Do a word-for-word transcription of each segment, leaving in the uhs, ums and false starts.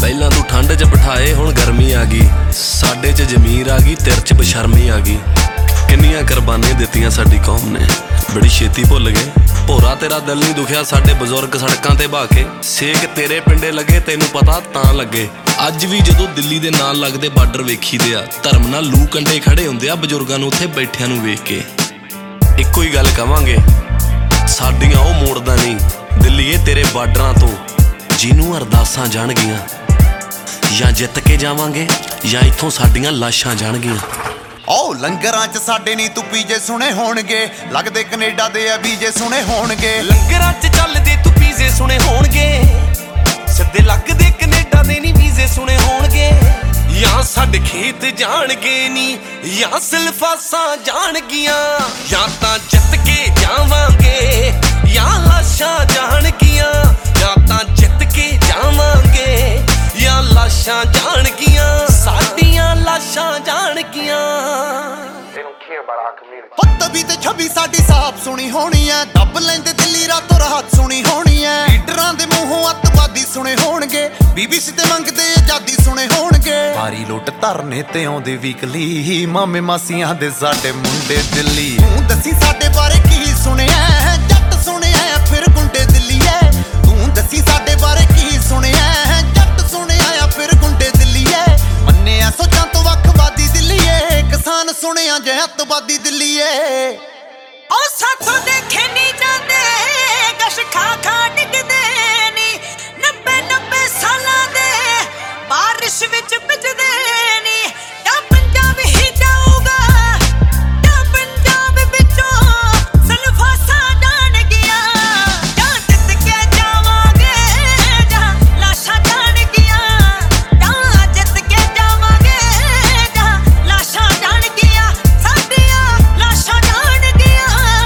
ਪਹਿਲਾਂ ਤੂੰ ਠੰਡ 'ਚ ਬਿਠਾਏ ਹੁਣ ਗਰਮੀ ਆ ਗਈ, ਸਾਡੇ 'ਚ ਜ਼ਮੀਰ ਆ ਗਈ ਤੇਰੇ 'ਚ ਬਸ਼ਰਮੀ ਆ ਗਈ। ਕਿੰਨੀਆਂ ਕੁਰਬਾਨੀਆਂ ਦਿੱਤੀਆਂ ਸਾਡੀ ਕੌਮ ਨੇ, ਬੜੀ ਛੇਤੀ ਭੁੱਲ ਗਏ। ਭੋਰਾ ਤੇਰਾ ਦਿਲ ਨਹੀਂ ਦੁਖਿਆ ਸਾਡੇ ਬਜ਼ੁਰਗ ਸੜਕਾਂ ਤੇ ਬਹਾ ਕੇ, ਸੇਕ ਤੇਰੇ ਪਿੰਡੇ ਲੱਗੇ ਤੈਨੂੰ ਪਤਾ ਤਾਂ ਲੱਗੇ। ਅੱਜ ਵੀ ਜਦੋਂ ਦਿੱਲੀ ਦੇ ਨਾਲ ਲੱਗਦੇ ਬਾਰਡਰ ਵੇਖੀਦੇ ਆ, ਧਰਮ ਨਾਲ ਲੂ ਕੰਡੇ ਖੜੇ ਹੁੰਦੇ ਆ ਬਜ਼ੁਰਗਾਂ ਨੂੰ ਉੱਥੇ ਬੈਠਿਆਂ ਨੂੰ ਵੇਖ ਕੇ। ਇੱਕੋ ਹੀ ਗੱਲ ਕਵਾਂਗੇ, ਸਾਡੀਆਂ ਉਹ ਮੋੜਦਾ ਨਹੀਂ ਦਿੱਲੀਏ ਤੇਰੇ ਬਾਰਡਰਾਂ ਤੋਂ, ਜਿਹਨੂੰ ਅਰਦਾਸਾਂ ਜਾਣਗੀਆਂ। ਜਾਂ ਜਿੱਤ ਕੇ ਜਾਵਾਂਗੇ ਜਾਂ ਇੱਥੋਂ ਸਾਡੀਆਂ ਲਾਸ਼ਾਂ ਜਾਣਗੀਆਂ। ਓ ਲੰਗਰਾਂ 'ਚ ਸਾਡੇ ਨਹੀਂ ਤੂੰ ਪੀਜੇ ਸੁਣੇ ਹੋਣਗੇ, ਲੱਗਦੇ ਕੈਨੇਡਾ ਦੇ ਆ ਵੀਜੇ ਸੁਣੇ ਹੋਣਗੇ। ਲੰਗਰਾਂ 'ਚ ਚੱਲਦੇ ਤੂੰ ਪੀਜੇ ਸੁਣੇ ਹੋਣਗੇ, ਸਿੱਧੇ ਲੱਗਦੇ ਕੈਨੇਡਾ ਦੇ ਨਹੀਂ ਵੀਜ਼ੇ ਸੁਣੇ ਹੋਣਗੇ। ਜਾਂ ਸਾਡੇ ਖੇਤ ਜਾਣਗੇ ਨੀ ਜਾਂ ਸਿਲਫਾਸਾਂ ਜਾਣਗੀਆਂ, ਜਾਂ ਤਾਂ ਜਿੱਤ ਕੇ ਜਾਵਾਂਗੇ ਜਾਂ ਲਾਸ਼ਾਂ ਜਾਣਗੀਆਂ, ਜਾਂ ਤਾਂ ਜਿੱਤ ਕੇ ਜਾਵਾਂਗੇ ਜਾਂ ਲਾਸ਼ਾਂ ਜਾਣਗੀਆਂ, ਸਾਡੀਆਂ ਲਾਸ਼ਾਂ ਜਾਣਗੀਆਂ। ਤਵੀ ਤੇ ਛਵੀ ਸਾਡੀ ਸਾਫ ਸੁਣੀ ਹੋਣੀ ਐ, ਦੱਬ ਲੈਂਦੇ ਦਿੱਲੀ ਰਾਤੋਂ ਰਾਤ ਸੁਣੀ ਹੋਣੀ ਐ। ਲੀਡਰਾਂ ਦੇ ਮੂੰਹੋਂ ਅੱਤਵਾਦੀ ਸੁਣੇ ਹੋਣਗੇ, ਬੀਬੀਸੀ ਤੇ ਮੰਗਦੇ ਆਜ਼ਾਦੀ ਸੁਣੇ ਹੋਣਗੇ। ਭਾਰੀ ਲੁੱਟ ਧਰਨੇ ਤੇ ਆਉਂਦੇ ਵੀਕਲੀ, ਮਾਮੇ ਮਾਸੀਆਂ ਦੇ ਸਾਡੇ ਮੁੰਡੇ ਦਿੱਲੀ। ਤੂੰ ਦੱਸੀ ਸਾਡੇ ਬਾਰੇ ਕੀ ਸੁਣਿਆ, ਜੱਟ ਸੁਣਿਆ ਫਿਰ ਗੁੰਡੇ ਦਿੱਲੀ ਐ। ਤੂੰ ਦੱਸੀ ਸਾਡੇ ਬਾਰੇ ਕੀ ਸੁਣਿਆ, ਜੱਟ ਸੁਣਿਆ ਫਿਰ ਗੁੰਡੇ ਦਿੱਲੀ ਐ। ਮੰਨਿਆ ਸੋਚਾਂ ਤੋਂ ਵੱਖਵਾਦੀ ਦਿੱਲੀ ਐ, ਕਿਸਾਨ ਸੁਣਿਆ ਜੇ ਅੱਤਵਾਦੀ ਦਿੱਲੀ ਐ। ਓ ਸਾਥੋਂ ਦੇਖੇ ਨਹੀਂ ਜਾਂਦੇ ਗਸ਼ ਖਾ ਖਾ ਡਿੱਗਦੇ ਨੀ, ਨੱਬੇ ਨੱਬੇ ਸਾਲਾਂ ਦੇ ਬਾਰਿਸ਼ ਵਿੱਚ ਭਿੱਜਦੇ ਨੀ। ਜਾਂ ਪੰਜਾਬ ਹੀ ਜਾਊਗਾ ਜਾਂ ਪੰਜਾਬ ਵਿੱਚੋਂ ਸਲਫਾਸਾਂ ਜਾਣਗੀਆਂ, ਜਾਂ ਜਿੱਤ ਕੇ ਜਾਵਾਂਗੇ ਜਾਂ ਲਾਸ਼ਾਂ ਜਾਣਗੀਆਂ, ਜਾਂ ਜਿੱਤ ਕੇ ਜਾਵਾਂਗੇ ਜਾਂ ਲਾਸ਼ਾਂ ਜਾਣਗੀਆਂ, ਸਾਡੀਆਂ ਲਾਸ਼ਾਂ ਜਾਣਗੀਆਂ।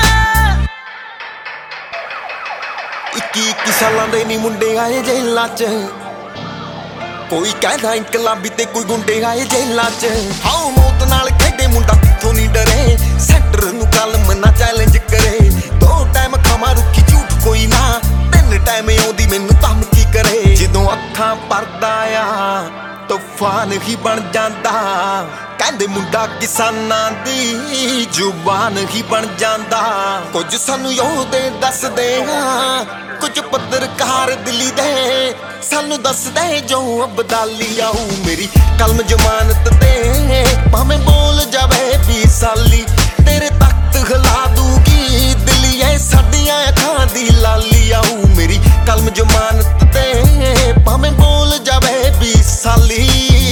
ਇੱਕੀ ਇੱਕੀ ਸਾਲਾਂ ਦੇ ਨੀ ਮੁੰਡੇ ਆਏ ਜੇਲਾਂ 'ਚ, ਕੋਈ ਕਹਿੰਦਾ ਇਨਕਲਾਬੀ ਤੇ ਕੋਈ ਗੁੰਡੇ ਆਏ ਜੇਲਾਂ 'ਚ। ਹਾਓ ਮੌਤ ਨਾਲ ਖੇਡੇ ਮੁੰਡਾ ਕਿੱਥੋਂ ਨਹੀਂ ਡਰੇ, ਸੈਂਟਰ ਨੂੰ ਕਲਮ ਨਾ ਚੈਲੰਜ ਕਰੇ। ਦੋ ਟਾਈਮ ਖਾਵਾਂ ਰੁੱਖੀ ਝੂਠ ਕੋਈ ਨਾ, ਤਿੰਨ ਟਾਈਮ ਆਉਂਦੀ ਮੈਨੂੰ ਧਮਕੀ ਕਰੇ। ਜਦੋਂ ਅੱਖਾਂ ਭਰਦਾ ਆ ਤੂਫਾਨ ਹੀ ਬਣ ਜਾਂਦਾ, ਕਹਿੰਦੇ ਮੁੰਡਾ ਕਿਸਾਨਾਂ ਦੀ ਜ਼ੁਬਾਨ ਹੀ ਬਣ ਜਾਂਦਾ। ਕੁਝ ਸਾਨੂੰ ਯੋਧੇ ਦੱਸਦੇ ਆ, ਕੁਝ ਪੱਤਰਕਾਰ ਦਿੱਲੀ ਦੇ ਸਾਨੂੰ ਦੱਸਦੇ ਜੋ ਅਬਦਾਲੀ ਆਊ। ਮੇਰੀ ਕਲਮ ਜ਼ਮਾਨਤ ਤੇ ਭਾਵੇਂ ਬੋਲ ਜਾਵੇ ਵੀਹ ਸਾਲੀ, ਤੇਰੇ ਤਖਤ ਹਿਲਾ ਦੂਗੀ ਦਿੱਲੀ ਐ ਸਾਡੀਆਂ ਅੱਖਾਂ ਦੀ ਲਾਲੀ ਆਊ। ਮੇਰੀ ਕਲਮ ਜ਼ਮਾਨਤ ਤੇ ਭਾਵੇਂ ਬੋਲ ਜਾਵੇ ਵੀਹ ਸਾਲੀ।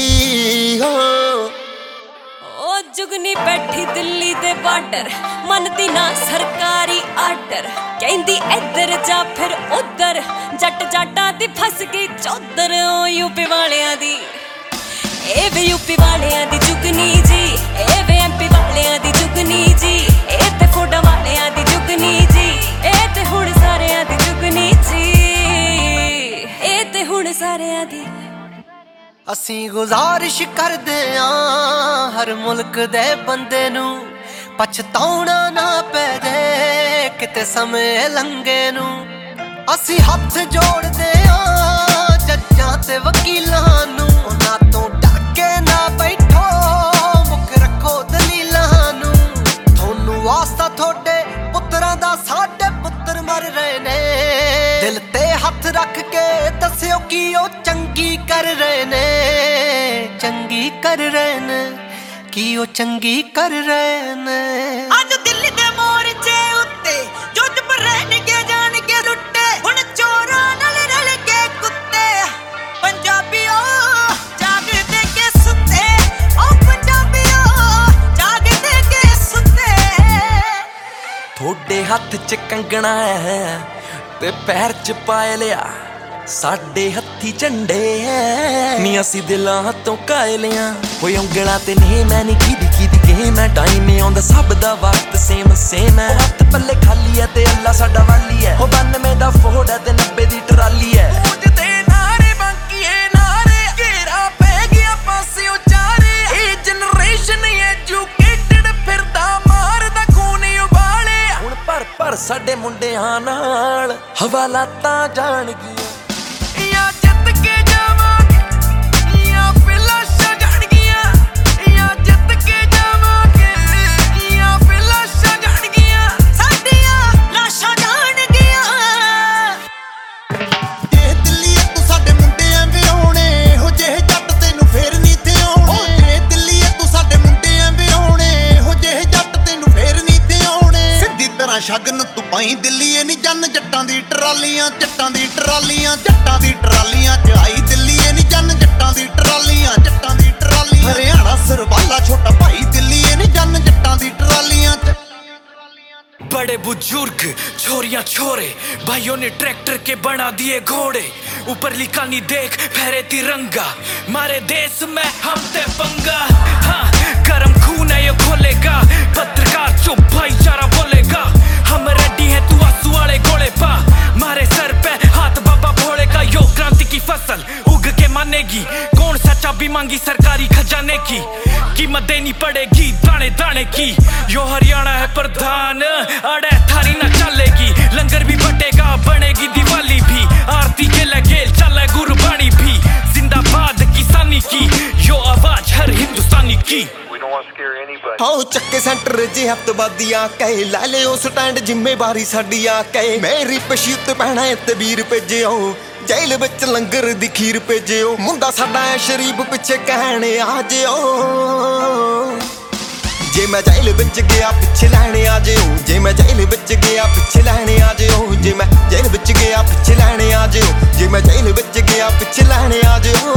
ਓ ਜੁਗਨੀ ਬੈਠੀ ਦਿੱਲੀ ਦੇ ਬਾਰਡਰ, ਮੰਨਦੀ ਨਾ ਸਰਕਾਰੀ ਆਰਡਰ, ਕਹਿੰਦੀ ਇੱਧਰ ਜਾ ਫਿਰ ਉੱਧਰ, ਜੱਟ ਜਾਟਾਂ ਦੀ ਫਸ ਗਈ ਚੌਧਰ। ਓ ਯੂਪੀ ਵਾਲਿਆਂ ਦੀ ਇਹ ਵੀ ਯੂਪੀ ਵਾਲਿਆਂ ਦੀ ਜੁਗਨੀ ਜੀ, ਇਹ ਵੀ ਐਮਪੀ ਵਾਲਿਆਂ ਦੀ ਜੁਗਨੀ ਜੀ, ਇਹ ਤੇ ਫੋਡਾ ਵਾਲਿਆਂ ਦੀ ਜੁਗਨੀ ਜੀ, ਇਹ ਤੇ ਹੁਣ ਸਾਰਿਆਂ ਦੀ ਜੁਗਨੀ ਜੀ, ਇਹ ਤੇ ਹੁਣ ਸਾਰਿਆਂ ਦੀ। ਅਸੀਂ ਗੁਜ਼ਾਰਿਸ਼ ਕਰਦੇ ਆਂ ਹਰ ਮੁਲਕ ਦੇ ਬੰਦੇ ਨੂੰ, ਪਛਤਾਉਣਾ ਨਾ ਪੈ ਜੇ ਕਿਤੇ ਸਮੇਂ ਲੰਘੇ ਨੂੰ। ਅਸੀਂ ਹੱਥ ਜੋੜਦੇ ਆਂ ਜੱਜਾਂ ਤੇ ਵਕੀਲਾਂ ਨੂੰ, ਉਹਨਾਂ ਤੋਂ ਡਰ ਕੇ ਨਾ ਬੈਠੋ ਮੁੱਕ ਰੱਖੋ ਦਲੀਲਾਂ ਨੂੰ। ਤੁਹਾਨੂੰ ਵਾਸਤਾ ਤੁਹਾਡੇ ਪੁੱਤਰਾਂ ਦਾ, ਸਾਡੇ ਪੁੱਤਰ ਮਰ ਰਹੇ ਨੇ, ਦਿਲ ਤੇ ਹੱਥ ਰੱਖ ਕੇ ਦੱਸਿਓ ਕੀ ਉਹ ਚੰਗੀ ਕਰ ਰਹੇ ਨੇ, ਚੰਗੀ ਕਰ ਰਹੇ ਨੇ, ਕੀ ਉਹ ਚੰਗੀ ਕਰ ਰਹੇ ਨੇ। ਅੱਜ ਦਿੱਲੀ ਦੇ ਮੋਰਚੇ ਉੱਤੇ ਜੋ ਚੁੱਪ ਰਹਿਣਗੇ ਜਾਣਗੇ ਲੁੱਟੇ, ਹੁਣ ਚੋਰਾਂ ਨਾਲ ਰਲ ਕੇ ਕੁੱਤੇ। ਪੰਜਾਬੀਓ ਜਾਗਦੇ ਕੇ ਸੁੱਤੇ, ਓ ਪੰਜਾਬੀਓ ਜਾਗਦੇ ਕੇ ਸੁੱਤੇ। ਥੋੜੇ ਹੱਥ 'ਚ ਕੰਗਣਾ ਹੈ ਤੇ ਪੈਰ 'ਚ ਪਾਏ ਲਿਆ, ਸਾਡੇ ਹੱਥੀ ਝੰਡੇ ਐ ਨੀ ਅਸੀਂ ਦਿਲਾਂ ਤੋਂ ਕਾਇਲਿਆਂ। ਹੋਏ ਉਂਗਲਾਂ ਤੇ ਨੇ ਮੈਂ ਨੀ ਕਿਦੀ ਕਿਦੀ ਗੇਮ ਐ, ਟਾਈਮ ਆਉਂਦਾ ਸਭ ਦਾ ਵਕਤ ਸੇਮ ਸੇਮ ਐ। ਹੱਥ ਪੱਲੇ ਖਾਲੀ ਐ ਤੇ ਅੱਲਾ ਸਾਡਾ ਵਾਲੀ ਐ, ਹੋ ਬਾਨਵੇਂ ਦਾ ਫੋੜ ਐ ਤੇ ਨੱਬੇ ਦੀ ਟਰਾਲੀ ਐ। ਗੂੰਜਦੇ ਨਾਰੇ ਬਾਕੀਏ ਨਾਰੇ, ਘੇਰਾ ਪੈ ਗਿਆ ਪਾਸੇ ਉਚਾਰੇ। ਇਹ ਜਨਰੇਸ਼ਨ ਐਜੂਕੇਟਡ ਫਿਰਦਾ ਮਾਰਦਾ ਖੂਨ ਉਬਾਲੇ। ਹੁਣ ਭਰ ਭਰ ਸਾਡੇ ਮੁੰਡਿਆਂ ਨਾਲ ਹਵਾਲਾਤਾਂ ਜਾਣਗੀਆਂ, ਜਾਂ ਜਿੱਤ ਕੇ ਜਾਵਾਂਗੇ ਬਿਨਾ ਸ਼ਗਨ ਤੂੰ ਪਾਈ ਦਿੱਲੀਏ ਨੀ ਜੰਨ ਜੱਟਾਂ ਦੀ ਟਰਾਲੀਆਂ ਜੱਟਾਂ ਦੀ ਟਰਾਲੀਆਂ ਜੱਟਾਂ ਦੀ ਟਰਾਲੀਆਂ ਚ ਆਈ ਦਿੱਲੀਏ ਨੀ ਜੰਨ ਜੱਟਾਂ ਦੀ ਟਰਾਲੀਆਂ ਜੱਟਾਂ ਦੀ ਟਰਾਲੀਆਂ ਹਰਿਆਣਾ ਸਰਬਾਲਾ ਛੋਟਾ ਭਾਈ ਦਿੱਲੀਏ ਨੀ ਜੰਨ ਜੱਟਾਂ ਦੀ ਟਰਾਲੀਆਂ ਚ बड़े बुजुर्ग छोरियां छोरे भाइयों ने ट्रैक्टर के बना दिए घोड़े ऊपर लिखा नहीं देख फहरे तिरंगा मारे देश में हम ते पंगा हाँ गरम खून है ये खोलेगा पत्रकार चुप भाईचारा बोलेगा हम रेडी हैं तू आंसू वाले गोले पा मारे सर पे हाथ बाबा भोले का यो क्रांति की फसल उग के मानेगी कौन सा चाबी मांगी सरकारी खजाने की कीमत देनी पड़ेगी दाने दाने की यो हरियाणा है प्रधान अड़े थारी ना चलेगी लंगर भी बटेगा बनेगी दिवाली भी आरती के लगे चले गुरबानी भी जिंदाबाद किसानी की यो आवाज हर हिंदुस्तानी की आओ चक्के सेंटर जे हफ्तवादियां कहे ला लियो स्टैंड जिम्मेवारी साडी आ कहे मेरी पशी उत्ते पैणा ते वीर भेजिओ जेल विच लंगर दी खीर भेजिओ मुंडा साडा है शरीफ पिछे कहने आ जिओ जे मैं जेल विच गया पिछे लैणे आ जिओ जे मैं जेल विच गया पिछे लैणे आ जिओ जे मैं जेल विच गया पिछे लैणे आ जिओ जे मैं जेल विच गया पिछे लैणे आ जिओ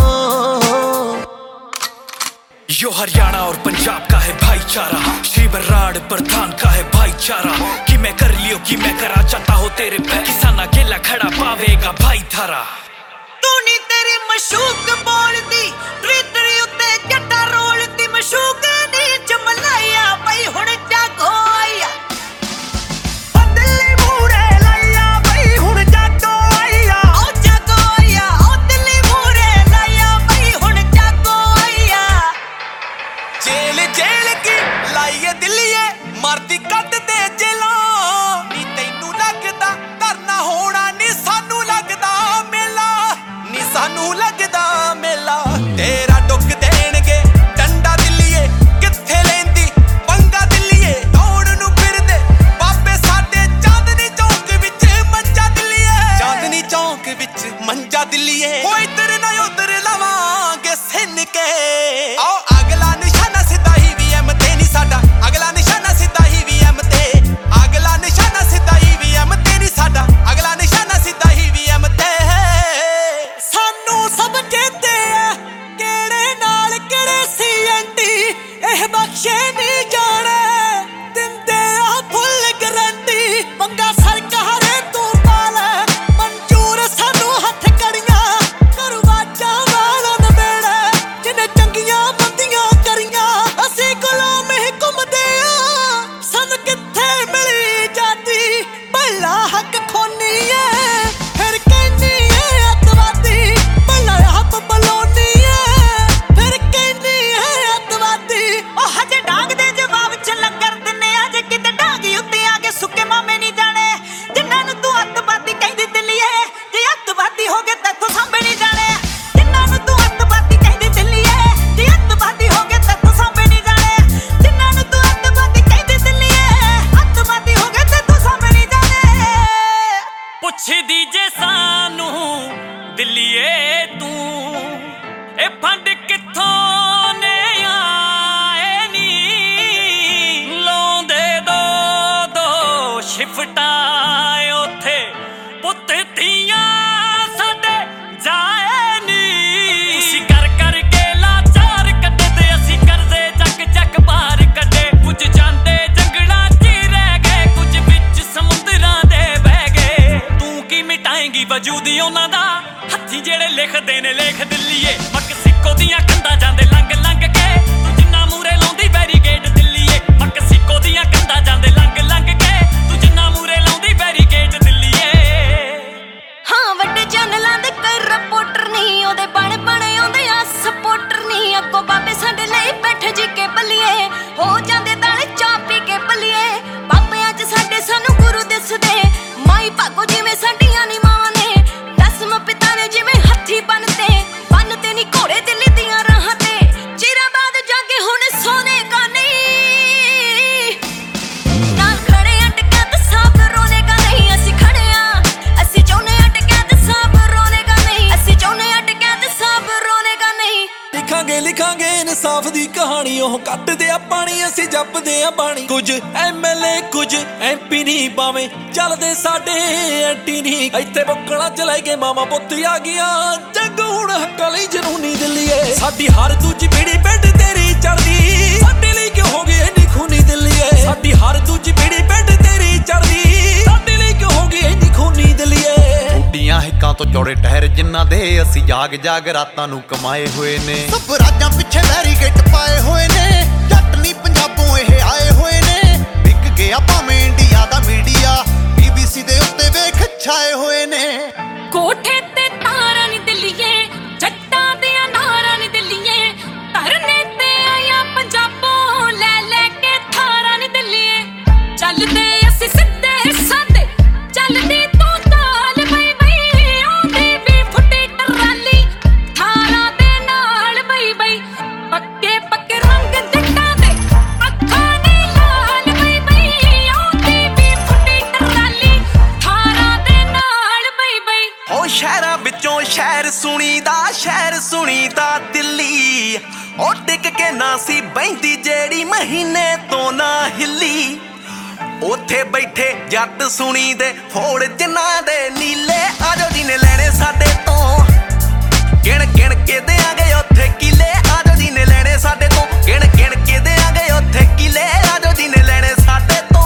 यो हरियाणा और पंजाब का है भाईचारा श्री बराड़ प्रधान का है भाईचारा कि मैं कर लियो कि मैं करा चाहता हो तेरे पे किसान अकेला खड़ा पावेगा भाई थारा तू नी तेरी मशूक बोलदी ट्विटर उत्ते जट्टा रोलदी मशूक नी जमलाया भाई हुण जागो आया दिल्ली मूरे लाया भाई हुण जागो आया ओ जागो आया ओ दिल्ली मूरे लाया भाई हुण जागो आया जेल जेल की लाइए दिल्लीए मरदी कद दे जेलों नी तैनू लगदा धरना होना नी सानू लगदा मेला नी सानू लगदा मेला तेरा डुक देणगे डंडा दिल्लीए कित्थे लेंदी पंगा दिल्लीए दौड़ नू फिरदे बाबे साडे चांदनी चौक विच मंजा दिल्लीए चांदनी चौक विच मंजा दिल्लीए ओ इधर ना उधर लवांगे सिन के आओ अगला निशाना सीधा ही वीएम ते नी साडा अगला निशाना सीधा ही वीएम ते अगला निशाना सीधा ही वीएम ते नी साडा अगला निशाना सीधा ही वीएम ते सानू सब कहते हैं केड़े नाल केड़े सी एंटी एह बख्शे नी जाने दिंदे आ फुल गारंटी पंगा सरकार तू पाल मंजूर सानू हथ कड़ियां करवाचा वालों ने बेड़े जिन्हें चंगियां बंदियां करियां असी गुलाम ही घुमदे आ सन कित्थे मिली जाती भला हक खोनी है फिर कहनी है अतवादी भला हक बलोनी है फिर कहनी है अतवादी ओ हजे डांग दे जवाब च लंगर दिने अजे किते डांगी उत्ते आगे सुके मामे नहीं जाने जिन्हां नूं तू अतवादी कहदी दिल्लीए जे अतवादी हो गए तैथों सांभे नहीं जाने जिन्हां नूं तू अतवादी कहदी दिल्लीए जे अतवादी हो गए तैथों सांभे नहीं जाने जिन्हां नूं तू अतवादी कहदी दिल्लीए अतवादी हो गए तैथों सांभे नहीं जाने पुछदी जे सानू दिल्लीए तू ए फंड कित्थों ने आए नी लाउंदे दो दो शिफ्टां उत्थे पुੱਤ ਧੀਆਂ ਸਾਡੇ ਜਾਏ ਨੀ ਤੁਸੀਂ ਕਰ ਕਰ ਕੇ ਲਾਚਾਰ ਕੱਢੇ ਤੇ ਅਸੀਂ ਕਰਜ਼ੇ ਚੱਕ ਚੱਕ ਬਾਹਰ ਕੱਢੇ ਕੁਝ ਜਾਂਦੇ ਜੰਗਲਾਂ 'ਚ ਹੀ ਰਹਿ ਗਏ ਕੁਝ ਵਿੱਚ ਸਮੁੰਦਰਾਂ ਦੇ ਬਹਿ ਗਏ ਤੂੰ ਕੀ ਮਿਟਾਏਂਗੀ ਵਜੂਦ ਉਹਨਾਂ ਦਾ ਹੱਥੀਂ ਜਿਹੜੇ ਲਿਖਦੇ ਨੇ ਲੇਖ ਦਿੱਲੀਏ ਮਕਸੀਕੋ ਦੀਆਂ ਕੰਧਾਂ ਜਾਂਦੇ ਲੰਘ ਲੰਘ ਕੇ ਤੂੰ ਜਿੰਨਾ ਮੂਰੇ ਲਾਉਂਦੀ ਬੈਰੀਗੇਡ ਦਿੱਲੀਏ ਮਕਸੀਕੋ ਦੀਆਂ ਕੰਧਾਂ ਜਾਂਦੇ ਲੰਘ ਲੰਘ ਕੇ ਤੂੰ ਜਿੰਨਾ ਮੂਰੇ ਲਾਉਂਦੀ ਬੈਰੀਗੇਡ ਦਿੱਲੀਏ ਹਾਂ ਵੱਡੇ ਚੈਨਲਾਂ ਦੇ ਕੋਈ ਰਿਪੋਰਟਰ ਨਹੀਂ ਉਹਦੇ ਬਣ ਬਣ ਆਉਂਦੇ ਆ ਸਪੋਰਟਰ ਨਹੀਂ ਅੱਗੋਂ ਬਾਬੇ ਸਾਡੇ ਲਈ ਬੈਠੇ ਜੀ ਕੇ ਬੱਲੀਏ ਹੋ ਜਾਂਦੇ ਦਾਲੇ ਚਾਹ ਪੀ ਕੇ ਬੱਲੀਏ ਬਾਬਿਆਂ 'ਚ ਸਾਡੇ ਸਾਨੂੰ ਗੁਰੂ ਦਿਸਦੇ ਮਾਈ ਭਾਗੋ ਜਿਵੇਂ ਸਾਡੀਆਂ ਨੀ ਮਾਵਾਂ ਨੇ ਦਸਮ ਪਿਤਾ ਨੇ ਜਿਵੇਂ ਹੱਥੀ ਬੰਨਤੇ ਬੰਨਤੇ ਨੀ ਘੋੜੇ ਦਿੱਲੀ ਦੀਆਂ ਰਾਹਾਂ ਤੇ ਚਿਰਾਂ ਬਾਅਦ ਜਾਗੇ ਹੁਣ ਸੋਨੇ ਕਾ ਨਹੀਂ ਨਾਲ ਖੜੇ ਅਟਕਿਆ ਤੇ ਸਾਬ ਰੋਣੇ ਕਾ ਨਹੀਂ ਅਸੀਂ ਖੜੇ ਆ ਅਸੀਂ ਚਾਹੁੰਦੇ ਅਟਕਿਆ ਤੇ ਸਾਬ ਰੋਣੇ ਕਾ ਨਹੀਂ ਅਸੀਂ ਚਾਹੁੰਦੇ ਅਟਕਿਆ ਤੇ ਸਾਬ ਰੋਣੇ ਕਾ ਨਹੀਂ ਲਿਖਾਂਗੇ ਲਿਖਾਂਗੇ ਇਨਸਾਫ ਦੀ ਕਹਾਣੀ ਉਹ ਕੱਟਦੇ ਆ ਪਾਣੀ ਅਸੀਂ ਜਪਦੇ ਆ ਬਾਣੀ। ਕੁਝ ਐਮਐਲਏ ਕੁਝ ਐਮਪੀ ਨਹੀਂ ਪਾਵੇਂ ਚੱਲਦੇ ਸਾਡੇ ਐਂਟੀ ਨਹੀਂ। ਇੱਥੇ ਬੁੱਕਣਾ ਚਲਾਈ ਗਏ ਮਾਮਾ ਪੁੱਤ ਆ ਗਿਆ ਜੱਗ ਹੁਣ ਹੱਕਾਂ ਲਈ ਜਨੂਨੀ ਦਿੱਲੀਏ। ਸਾਡੀ ਹਰ ਦੂਜੀ ਪੀੜੀ ਪਿੰਡ ਤੇਰੀ ਚੜਦੀ ਸਾਡੇ ਲਈ ਕਿਉਂ ਹੋ ਗਈ ਇੰਨੀ ਖੂਨੀ ਦਿੱਲੀਏ। ਸਾਡੀ ਹਰ ਦੂਜੀ ਪੀੜੀ ਪਿੰਡ ਤੇਰੀ ਚੜਦੀ ਸਾਡੇ ਲਈ ਕਿਉਂ ਹੋ ਗਈ ਇੰਨੀ ਖੂਨੀ ਦਿੱਲੀਏ। ਉੱਡੀਆਂ ਹਿੱਕਾਂ ਤੋਂ ਚੌੜੇ ਟਹਿਰ ਜਿਨ੍ਹਾਂ ਦੇ ਅਸੀਂ ਜਾਗ ਜਾਗ ਰਾਤਾਂ ਨੂੰ ਕਮਾਏ ਹੋਏ ਨੇ। ਸਭ ਰਾਜਾਂ ਪਿੱਛੇ ਬੈਰੀਕੇਡ ਪਾਏ ਹੋਏ ਨੇ। ਜੱਟ ਨਹੀਂ ਪੰਜਾਬੋਂ ਇਹ ਆਏ ਹੋਏ ਨੇ। ਵਿਕ ਗਿਆ ਭਾਵੇਂ ਇੰਡੀਆ ਦਾ ਮੀਡੀਆ ਬੀਬੀਸੀ ਦੇ ਉੱਤੇ ਵੇਖ ਛਾਏ ਹੋਏ ਨੇ। ਕੋਠੇ ਤੇ ਤਾਰਾਂ ਨੀ ਦਿੱਲੀਏ ਜੱਟਾਂ ਦੇ ਨਾਰਾਂ ਨੀ ਦਿੱਲੀਏ। ਧਰਨੇ ਤੇ ਆਇਆ ਪੰਜਾਬੋਂ ਲੈ ਲੈ ਕੇ ਥਾਰਾਂ ਨੀ ਦਿੱਲੀਏ। ਚੱਲਦੇ ਅਸੀਂ ਸਿੱਧੇ ਸਾਦੇ ਚੱਲਦੀ ਤੂੰ ਤਾਲ ਬਈ ਬਈ ਆਉਂਦੀ ਵੀ ਫੁੱਟੀ ਟਰਾਲੀ ਥਾਰਾਂ ਦੇ ਨਾਲ ਬਈ ਬਈ। ਪੱਕੇ ਪੱਕੇ ਰੰਗ ਜੱਟਾਂ ਦੇ ਅੱਖਾਂ ਨੇ ਲਾਲ ਬਈ ਬਈ ਆਉਂਦੀ ਵੀ ਫੁੱਟੀ ਟਰਾਲੀ ਥਾਰਾਂ ਦੇ ਨਾਲ ਬਈ ਬਈ। ਓ ਸ਼ਹਿਰਾਂ ਵਿੱਚੋਂ ਸ਼ਹਿਰ ਸੁਣੀਦਾ ਸ਼ਹਿਰ ਸੁਣੀਦਾ ਦਿੱਲੀ। ਓ ਟਿਕ ਕੇ ਨਾ ਸੀ ਬੈਂਦੀ ਜਿਹੜੀ ਮਹੀਨੇ ਤੋਂ ਨਾ ਹਿੱਲੀ। ਉੱਥੇ ਬੈਠੇ ਜੱਟ ਸੁਣੀ ਦੇ ਫੋੜ ਜਿਨ੍ਹਾਂ ਦੇ ਨੀਲੇ। ਆਜੋ ਜਿਹਨੇ ਲੈਣੇ ਸਾਡੇ ਤੋਂ ਗਿਣ ਗਿਣ ਕੇ ਦਿਆਂਗੇ ਉੱਥੇ ਕਿਲੇ। ਆਜੋ ਜਿਹਨੇ ਲੈਣੇ ਸਾਡੇ ਤੋਂ ਗਿਣ ਗਿਣ ਕੇ ਦਿਆਂਗੇ ਉੱਥੇ ਕਿਲੇ। ਆਜੋ ਜਿਹਨੇ ਲੈਣੇ ਸਾਡੇ ਤੋਂ।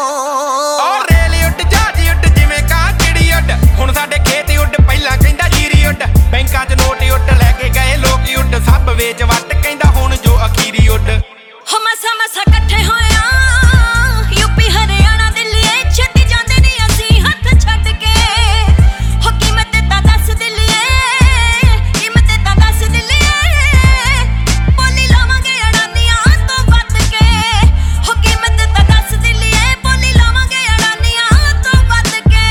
ਔਰ ਰੇਲ ਉੱਡ ਜਹਾਜ਼ ਉੱਡ ਜਿਵੇਂ ਕਾਂ ਚਿੜੀ ਉੱਡ। ਹੁਣ ਸਾਡੇ ਖੇਤ ਉੱਡ ਪਹਿਲਾਂ ਕਹਿੰਦਾ ਜੀਰੀ ਉੱਡ। ਬੈਂਕਾਂ 'ਚ ਨੋਟ ਉੱਡ ਲੈ ਕੇ ਗਏ ਲੋਕ ਉੱਡ। ਸਭ ਵੇਚ ਵੱਟ ਕਹਿੰਦਾ ਹੁਣ ਜੋ ਅਖੀਰੀ ਉੱਡ। ਹੋ ਮਸਾ ਮਸਾ ਇਕੱਠੇ ਹੋਇਆ ਯੂਪੀ ਹਰਿਆਣਾ ਦਿੱਲੀ ਛੇਤੀ ਜਾਂਦੇ ਨਹੀਂ ਅਸੀਂ ਹੱਥ ਛੱਡ ਕੇ। ਹੋ ਕੀਮਤ ਤਾਂ ਦੱਸ ਦਿੱਲੀਏ ਕੀਮਤ ਤਾਂ ਦੱਸ ਦਿੱਲੀਏ। ਬੋਲੀ ਲਾਵਾਂਗੇ ਅੜਾਨੀਆਂ ਤੋਂ ਵੱਧ ਕੇ। ਹੋ ਕੀਮਤ ਤਾਂ ਦੱਸ ਦਿੱਲੀਏ ਬੋਲੀ ਲਾਵਾਂਗੇ ਅੜਾਨੀਆਂ ਤੋਂ ਵੱਧ ਕੇ।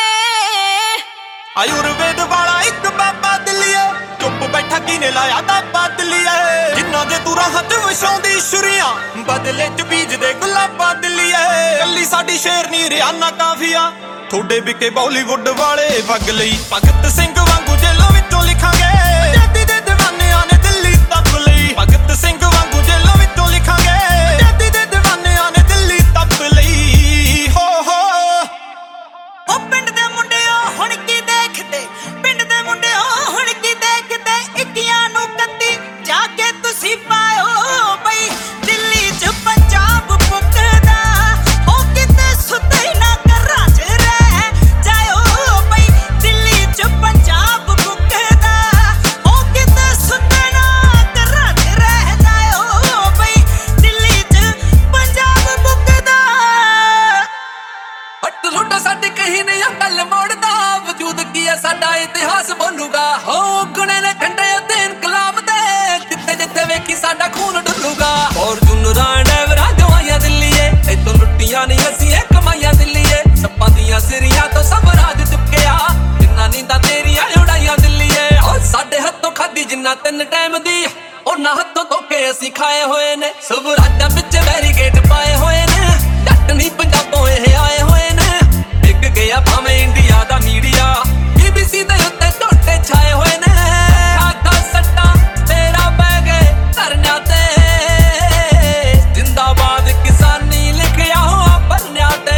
ਆਯੁਰਵੇਦ ਵਾਲਾ ਇੱਕ ਬਾਬਾ ਦਿੱਲੀਏ ਚੁੱਪ ਬੈਠਾ ਕਿਨੇ ਲਾਇਆ ਦਾਬਾ ਦਿੱਲੀਏ। ਜਿੰਨਾ ਦੇ ਤੂੰ ਰਾਹਤ ਵਸਾਉਂਦੀ ਸ਼ੁਰੀਆਂ ਬਦਲੇ ਚ ਬੀਜਦੇ ਗੁਲਾਬਾਂ ਦਿੱਲੀਏ। ਕੱਲੀ ਸਾਡੀ ਸ਼ੇਰਨੀ ਰਿਆਨਾ ਕਾਫੀਆ ਥੋੜੇ ਵਿਕੇ ਬਾਲੀਵੁੱਡ ਵਾਲੇ ਵਗ ਲਈ। ਭਗਤ ਸਿੰਘ ਵਾਂਗੂ ਜੇਲਾਂ ਵਿੱਚੋਂ ਲਿਖਾਂਗੇ ਆਜ਼ਾਦੀ ਦੇ ਦੀਵਾਨਿਆਂ ਨੇ ਦਿੱਲੀ ਤੱਪ ਲਈ। ਭਗਤ ਸਿੰਘ ਵਾਂਗੂ ਜੇਲਾਂ ਵਿੱਚੋਂ ਲਿਖਾਂਗੇ ਆਜ਼ਾਦੀ ਦੇ ਦੀਵਾਨਿਆਂ ਨੇ ਦਿੱਲੀ ਤੱਪ ਲਈ। ਹੋ ਹੋ ਉਹ ਪਿੰਡ ਦੇ ਮੁੰਡਿਓ ਹੁਣ ਕੀ ਦੇਖਦੇ ਪਿੰਡ ਦੇ ਮੁੰਡਿਓ ਹੁਣ ਕੀ ਦੇਖਦੇ ਇੱਕੀਆਂ ਨੂੰ ਕੱਤੀ ਜਾ ਕੇ ਤੁਸੀਂ ਪਾਇਓ ਬਈ ਦਿੱਲੀ 'ਚ ਪੰਜਾਬ ਪੁੱਕਦਾ। ਉਹ ਕਿਤੇ ਸੁੱਤੇ ਨਾ ਘਰਾਂ 'ਚ ਰਹਿ ਜਾਇਓ ਬਈ ਦਿੱਲੀ 'ਚ ਪੰਜਾਬ ਪੁੱਕਦਾ। ਉਹ ਕਿਤੇ ਸੁੱਤੇ ਨਾ ਘਰਾਂ 'ਚ ਰਹਿ ਜਾਇਓ ਬਈ ਦਿੱਲੀ 'ਚ ਪੰਜਾਬ ਪੁੱਕਦਾ। ਹੱਟ ਲੁੱਟਾ ਸਾਡੇ ਕਹੀ ਨਹੀਂ ਗੱਲ ਮੋੜਦਾ ਵਜੂਦ ਕੀ ਹੈ ਸਾਡਾ ਇਤਿਹਾਸ ਬੋਲੂਗਾ। ਹੋ ਗੁਣੇ ਨੇ ਖੰਡੇ ਤੇ ਇਨਕਲਾਬ ਦੇ ਜਿੱਥੇ ਜਿੱਥੇ ਵੇਖੀ ਸਾਡਾ ਖੂਨ ਡੁੱਲੂਗਾ। ਔਰ ਜੁਨਰਾਂ ਡੈਵਰਾਂ ਗਵਾਈਆਂ ਦਿੱਲੀਏ ਇਤੋਂ ਲੁੱਟੀਆਂ ਨਹੀਂ ਅਸੀਂ ਇਹ ਕਮਾਈਆਂ ਦਿੱਲੀਏ। ਸੱਪਾਂ ਦੀਆਂ ਸਿਰੀਆਂ ਤੋਂ ਸਭ ਰਾਜ ਚੁੱਕਿਆ ਜਿੰਨਾ ਨੀਂਦਾਂ ਤੇਰੀਆਂ ਉਡਾਈਆਂ ਦਿੱਲੀਏ। ਔਰ ਸਾਡੇ ਹੱਥੋਂ ਖਾਦੀ ਜਿੰਨਾ ਤਿੰਨ ਟਾਈਮ ਦੀ ਉਹਨਾਂ ਹੱਥੋਂ ਧੋਕੇ ਅਸੀਂ ਖਾਏ ਹੋਏ ਨੇ। ਸਭ ਰਾਜਾਂ ਵਿੱਚ ਬੈਰੀਕੇਡ ਪਾਏ ਹੋਏ ਨੇ। ਜੱਟ ਨਹੀਂ ਪੰਜਾਬੋਂ ਇਹ ਆਏ ਹੋਏ ਨੇ। ਵਿਕ ਗਿਆ ਭਾਵੇਂ ਇੰਡੀਆ ਦਾ ਮੀਡੀਆ ਬੀਬੀਸੀ ਦੇ ਉੱਤੇ ਝੋਟੇ ਛਾਏ ਹੋਏ ਨੇ। ਖਾਦਾ ਸੱਟਾ ਤੇਰਾ ਪੈ ਗਏ ਧਰਨਿਆਂ ਤੇ ਜ਼ਿੰਦਾਬਾਦ ਕਿਸਾਨੀ ਲਿਖਿਆ ਹੋਆ ਪੰਨਿਆਂ ਤੇ।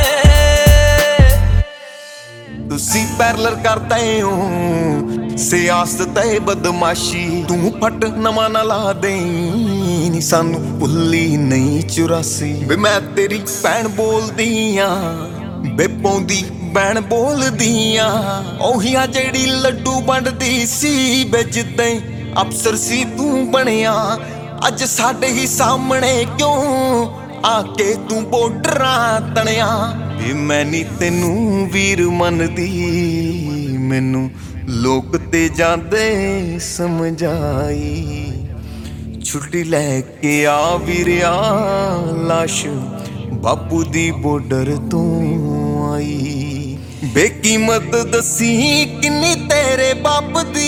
ਤੁਸੀਂ ਪੈਰਲਰ ਕਰਦੇ ਹੋ ਸਿਆਸਤ ਤੇ ਬਦਮਾਸ਼ੀ। ਤੂੰ ਫਟ ਨਵਾਂ ਨਾ ਲਾ ਦੇ ਨੀ ਸਾਨੂੰ ਭੁੱਲੀ ਨਹੀਂ ਚੁਰਾਸੀ। ਵੇ ਮੈਂ ਤੇਰੀ ਭੈਣ ਬੋਲਦੀ ਆ ਬੇ ਪੌਂਦੀ ਬੈਣ ਬੋਲਦੀ ਆ। ਉਹੀ ਆ ਜਿਹੜੀ ਲੱਡੂ ਵੰਡਦੀ ਸੀ ਬੇ ਜਿੱਦਾਂ ਅਫਸਰ ਸੀ ਤੂੰ ਬਣਿਆ। ਅੱਜ ਸਾਡੇ ਹੀ ਸਾਹਮਣੇ ਕਿਉਂ ਆ ਕੇ ਤੂੰ ਬੋਡਰਾਂ ਤਣਿਆ। ਵੇ ਮੈਂ ਨੀ ਤੈਨੂੰ ਵੀਰ ਮੰਨਦੀ ਮੈਨੂੰ ਲੋਕ ਤੇ ਜਾਂਦੇ ਸਮਝਾਈ। ਛੁੱਟੀ ਲੈ ਕੇ ਆ ਵੀਰਿਆ ਲਾਸ਼ ਬਾਪੂ ਦੀ ਬੋਡਰ ਤੋਂ ਆਈ। ਬੇਕੀਮਤ ਦਸੀ ਕਿੰਨੀ ਤੇਰੇ ਬਾਪ ਦੀ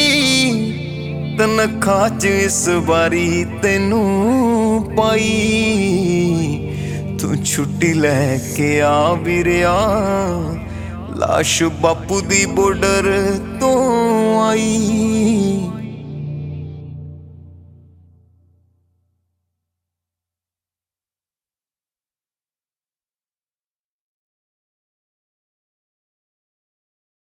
ਤਨਖਾਹ 'ਚ ਇਸ ਵਾਰੀ ਤੈਨੂੰ ਪਾਈ। ਤੂੰ ਛੁੱਟੀ ਲੈ ਕੇ ਆ ਵੀਰਿਆ ਲਾਸ਼ ਬਾਪੂ ਦੀ ਬੋਡਰ ਤੋਂ ਆਈ।